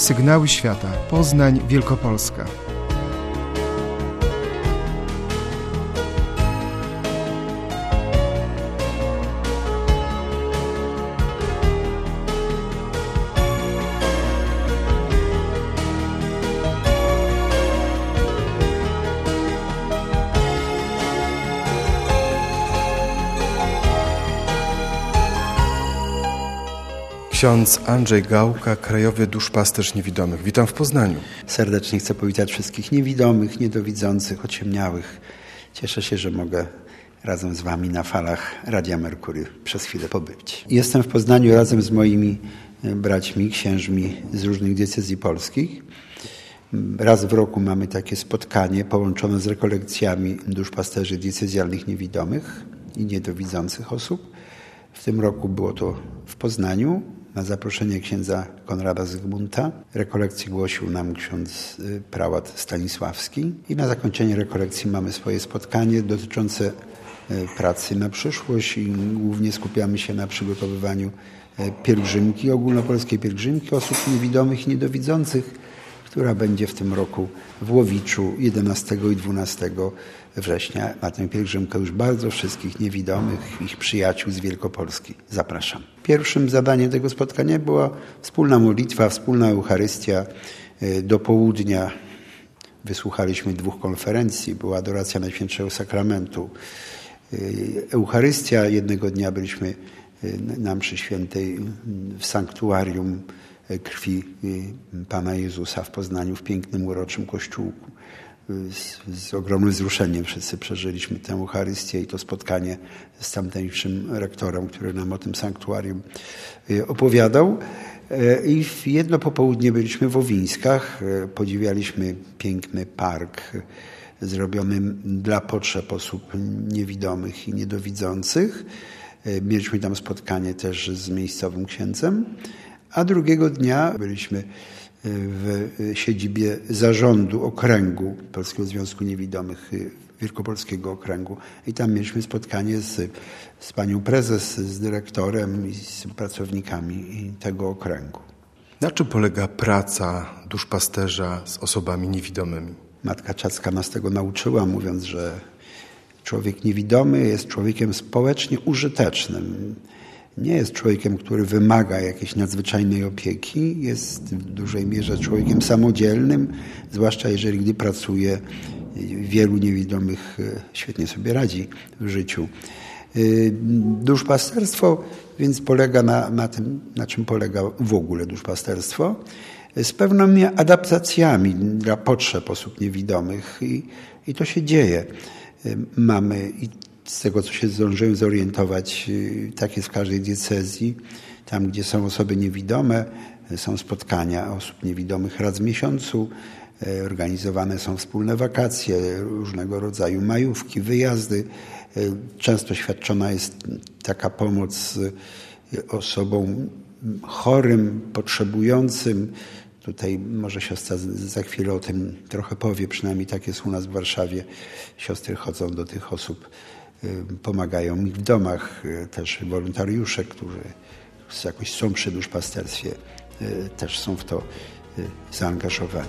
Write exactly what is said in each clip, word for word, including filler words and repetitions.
Sygnały Świata. Poznań, Wielkopolska. Ksiądz Andrzej Gałka, krajowy duszpasterz niewidomych. Witam w Poznaniu. Serdecznie chcę powitać wszystkich niewidomych, niedowidzących, ociemniałych. Cieszę się, że mogę razem z Wami na falach Radia Merkury przez chwilę pobyć. Jestem w Poznaniu razem z moimi braćmi, księżmi z różnych diecezji polskich. Raz w roku mamy takie spotkanie połączone z rekolekcjami duszpasterzy diecezjalnych niewidomych i niedowidzących osób. W tym roku było to w Poznaniu. Na zaproszenie księdza Konrada Zygmunta rekolekcji głosił nam ksiądz prałat Stanisławski i na zakończenie rekolekcji mamy swoje spotkanie dotyczące pracy na przyszłość i głównie skupiamy się na przygotowywaniu pielgrzymki, ogólnopolskiej pielgrzymki osób niewidomych i niedowidzących, która będzie w tym roku w Łowiczu jedenastego i dwunastego września. Na tę pielgrzymkę już bardzo wszystkich niewidomych, ich przyjaciół z Wielkopolski zapraszam. Pierwszym zadaniem tego spotkania była wspólna modlitwa, wspólna Eucharystia. Do południa wysłuchaliśmy dwóch konferencji. Była adoracja Najświętszego Sakramentu. Eucharystia. Jednego dnia byliśmy na mszy świętej w sanktuarium krwi Pana Jezusa w Poznaniu, w pięknym, uroczym kościółku. Z, z ogromnym wzruszeniem wszyscy przeżyliśmy tę Eucharystię i to spotkanie z tamtejszym rektorem, który nam o tym sanktuarium opowiadał. I w jedno popołudnie byliśmy w Owińskach, podziwialiśmy piękny park zrobiony dla potrzeb osób niewidomych i niedowidzących. Mieliśmy tam spotkanie też z miejscowym księdzem. A drugiego dnia byliśmy w siedzibie zarządu okręgu Polskiego Związku Niewidomych, Wielkopolskiego Okręgu. I tam mieliśmy spotkanie z, z panią prezes, z dyrektorem i z pracownikami tego okręgu. Na czym polega praca duszpasterza z osobami niewidomymi? Matka Czacka nas tego nauczyła, mówiąc, że człowiek niewidomy jest człowiekiem społecznie użytecznym. Nie jest człowiekiem, który wymaga jakiejś nadzwyczajnej opieki. Jest w dużej mierze człowiekiem samodzielnym, zwłaszcza jeżeli gdy pracuje. Wielu niewidomych świetnie sobie radzi w życiu. Duszpasterstwo więc polega na, na tym, na czym polega w ogóle duszpasterstwo, z pewnymi adaptacjami dla potrzeb osób niewidomych i, i to się dzieje. Mamy i z tego, co się zdążyłem zorientować, tak jest w każdej diecezji. Tam, gdzie są osoby niewidome, są spotkania osób niewidomych raz w miesiącu. Organizowane są wspólne wakacje, różnego rodzaju majówki, wyjazdy. Często świadczona jest taka pomoc osobom chorym, potrzebującym. Tutaj może siostra za chwilę o tym trochę powie, przynajmniej tak jest u nas w Warszawie. Siostry chodzą do tych osób, pomagają im w domach, też wolontariusze, którzy jakoś są przy duszpasterstwie, też są w to zaangażowani.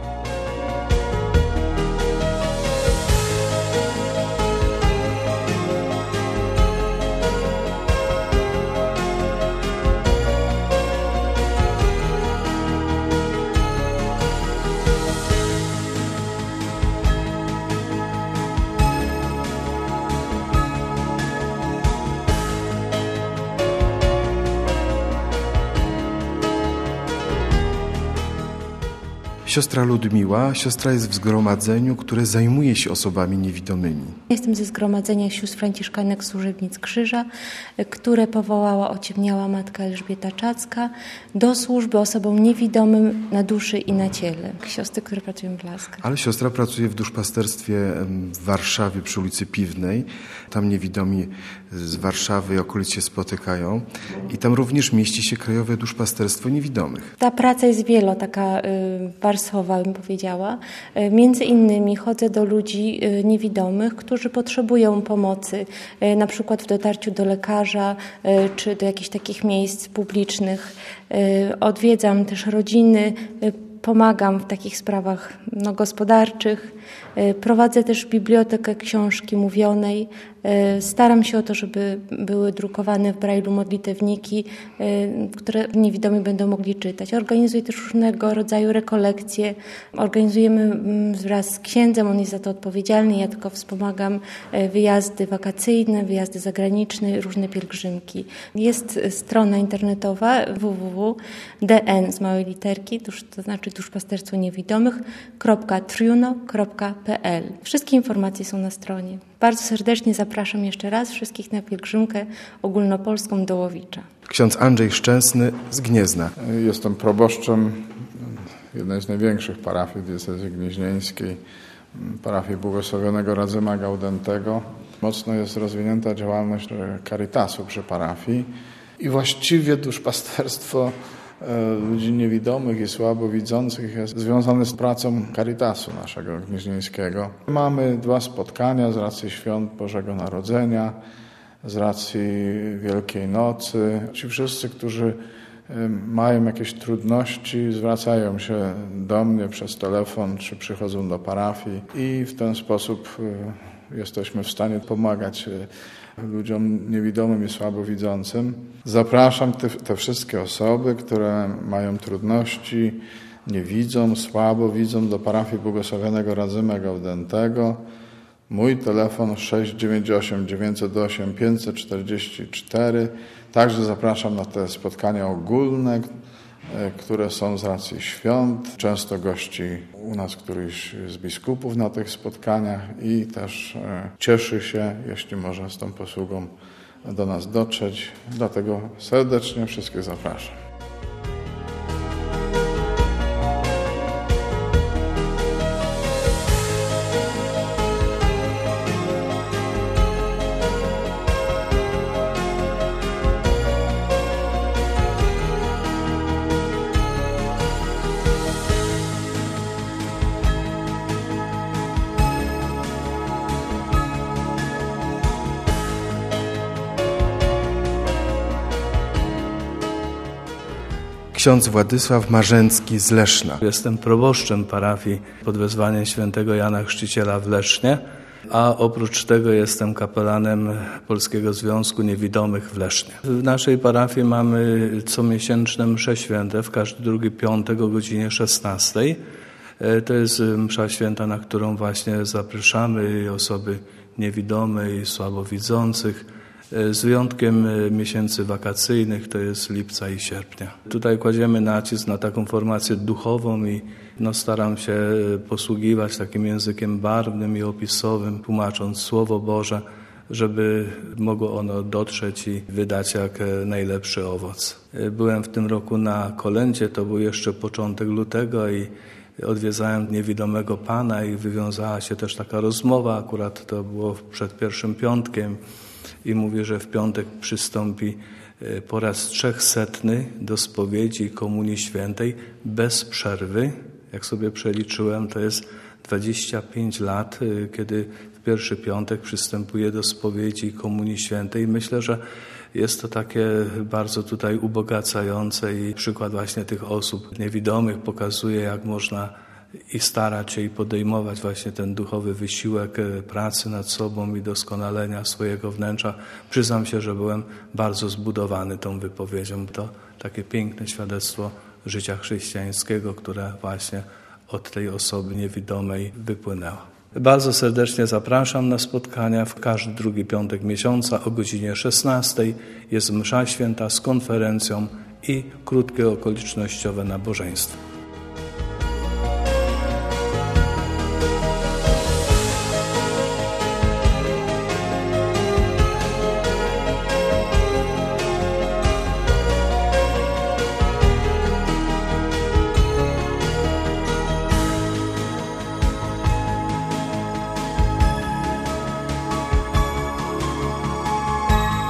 Siostra Ludmiła, siostra jest w zgromadzeniu, które zajmuje się osobami niewidomymi. Jestem ze zgromadzenia sióstr franciszkanek Służebnic Krzyża, które powołała ociemniała matka Elżbieta Czacka do służby osobom niewidomym na duszy i na ciele. Siostry, które pracują w Laskach. Ale siostra pracuje w duszpasterstwie w Warszawie przy ulicy Piwnej. Tam niewidomi z Warszawy i okolic się spotykają. I tam również mieści się Krajowe Duszpasterstwo Niewidomych. Ta praca jest wielo, taka y, warstwowa, bym powiedziała. Między innymi chodzę do ludzi niewidomych, którzy potrzebują pomocy, na przykład w dotarciu do lekarza czy do jakichś takich miejsc publicznych. Odwiedzam też rodziny, pomagam w takich sprawach no, gospodarczych. Prowadzę też bibliotekę książki mówionej. Staram się o to, żeby były drukowane w brajlu modlitewniki, które niewidomi będą mogli czytać. Organizuję też różnego rodzaju rekolekcje. Organizujemy wraz z księdzem, on jest za to odpowiedzialny, ja tylko wspomagam wyjazdy wakacyjne, wyjazdy zagraniczne, różne pielgrzymki. Jest strona internetowa w w w kropka d n z małej literki, to znaczy duszpasterstwo niewidomych kropka triuno kropka p l. Wszystkie informacje są na stronie. Bardzo serdecznie zapraszam jeszcze raz wszystkich na pielgrzymkę ogólnopolską do Łowicza. Ksiądz Andrzej Szczęsny z Gniezna. Jestem proboszczem jednej z największych parafii diecezji gnieźnieńskiej, parafii błogosławionego Radzyma Gaudentego. Mocno jest rozwinięta działalność Caritasu przy parafii i właściwie duszpasterstwo ludzi niewidomych i słabowidzących jest związane z pracą Caritasu naszego gnieźnieńskiego. Mamy dwa spotkania z racji świąt Bożego Narodzenia, z racji Wielkiej Nocy. Ci wszyscy, którzy mają jakieś trudności, zwracają się do mnie przez telefon, czy przychodzą do parafii i w ten sposób jesteśmy w stanie pomagać ludziom niewidomym i słabowidzącym. Zapraszam te, te wszystkie osoby, które mają trudności, nie widzą, słabo widzą, do parafii błogosławionego Radzyma Gaudentego. Mój telefon sześć dziewięć osiem dziewięć zero osiem pięć cztery cztery. Także zapraszam na te spotkania ogólne, które są z racji świąt. Często gości u nas któryś z biskupów na tych spotkaniach i też cieszy się, jeśli może z tą posługą do nas dotrzeć. Dlatego serdecznie wszystkich zapraszam. Ksiądz Władysław Marzęcki z Leszna. Jestem proboszczem parafii pod wezwaniem świętego Jana Chrzciciela w Lesznie, a oprócz tego jestem kapelanem Polskiego Związku Niewidomych w Lesznie. W naszej parafii mamy comiesięczne msze święte w każdy drugi piątek o godzinie szesnastej. To jest msza święta, na którą właśnie zapraszamy osoby niewidome i słabowidzących, z wyjątkiem miesięcy wakacyjnych, to jest lipca i sierpnia. Tutaj kładziemy nacisk na taką formację duchową i no, staram się posługiwać takim językiem barwnym i opisowym, tłumacząc Słowo Boże, żeby mogło ono dotrzeć i wydać jak najlepszy owoc. Byłem w tym roku na kolędzie, to był jeszcze początek lutego i odwiedzałem niewidomego pana i wywiązała się też taka rozmowa, akurat to było przed pierwszym piątkiem, i mówi, że w piątek przystąpi po raz trzechsetny do spowiedzi i komunii świętej bez przerwy. Jak sobie przeliczyłem, to jest dwadzieścia pięć lat, kiedy w pierwszy piątek przystępuje do spowiedzi i komunii świętej. Myślę, że jest to takie bardzo tutaj ubogacające i przykład właśnie tych osób niewidomych pokazuje, jak można i starać się i podejmować właśnie ten duchowy wysiłek pracy nad sobą i doskonalenia swojego wnętrza. Przyznam się, że byłem bardzo zbudowany tą wypowiedzią. To takie piękne świadectwo życia chrześcijańskiego, które właśnie od tej osoby niewidomej wypłynęło. Bardzo serdecznie zapraszam na spotkania w każdy drugi piątek miesiąca o godzinie szesnastej. Jest msza święta z konferencją i krótkie okolicznościowe nabożeństwo.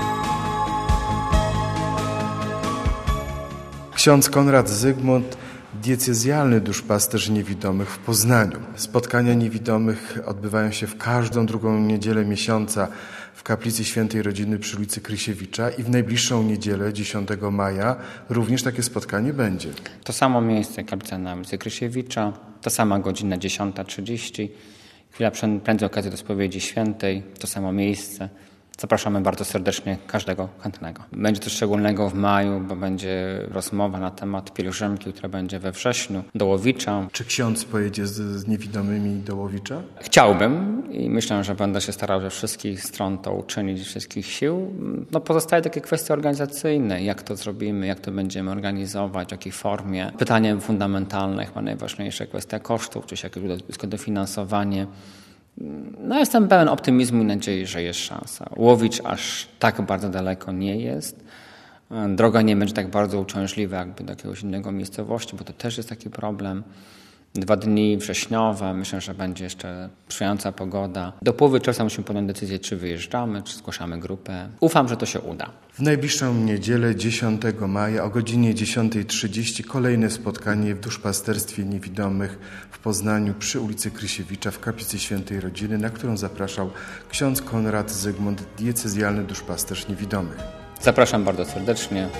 Ksiądz Konrad Zygmunt diecezjalny duszpasterz niewidomych w Poznaniu. Spotkania niewidomych odbywają się w każdą drugą niedzielę miesiąca w kaplicy Świętej Rodziny przy ulicy Krysiewicza i w najbliższą niedzielę, dziesiątego maja, również takie spotkanie będzie. To samo miejsce, kaplica na ulicy Krysiewicza, ta sama godzina dziesiąta trzydzieści, chwila prędzej okazji do spowiedzi świętej, to samo miejsce. Zapraszamy bardzo serdecznie każdego chętnego. Będzie coś szczególnego w maju, bo będzie rozmowa na temat pielgrzymki, która będzie we wrześniu do Łowicza. Czy ksiądz pojedzie z, z niewidomymi do Łowicza? Chciałbym i myślę, że będę się starał ze wszystkich stron to uczynić, ze wszystkich sił. No, pozostaje takie kwestie organizacyjne, jak to zrobimy, jak to będziemy organizować, w jakiej formie. Pytaniem fundamentalne, chyba najważniejsze, kwestia kosztów, czy jakieś dofinansowanie. No, jestem pełen optymizmu i nadziei, że jest szansa. Łowicz aż tak bardzo daleko nie jest. Droga nie będzie tak bardzo uciążliwa jakby do jakiegoś innego miejscowości, bo to też jest taki problem. Dwa dni wrześniowe, myślę, że będzie jeszcze sprzyjająca pogoda. Do połowy czerwca musimy podjąć decyzję, czy wyjeżdżamy, czy zgłaszamy grupę. Ufam, że to się uda. W najbliższą niedzielę, dziesiątego maja o godzinie dziesiąta trzydzieści kolejne spotkanie w duszpasterstwie niewidomych w Poznaniu przy ulicy Krysiewicza w kaplicy Świętej Rodziny, na którą zapraszał ksiądz Konrad Zygmunt, diecezjalny duszpasterz niewidomych. Zapraszam bardzo serdecznie.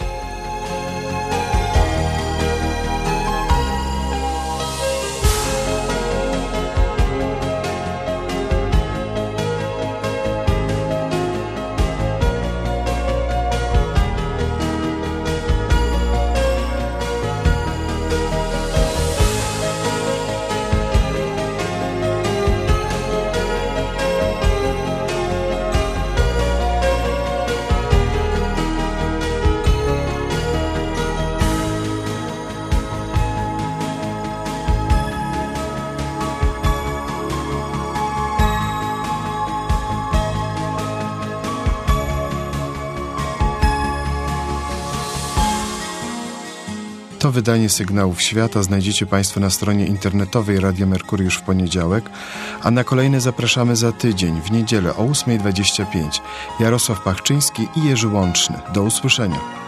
To wydanie Sygnałów Świata znajdziecie Państwo na stronie internetowej Radia Merkury już w poniedziałek, a na kolejne zapraszamy za tydzień, w niedzielę o ósma dwadzieścia pięć. Jarosław Pachczyński i Jerzy Łączny. Do usłyszenia.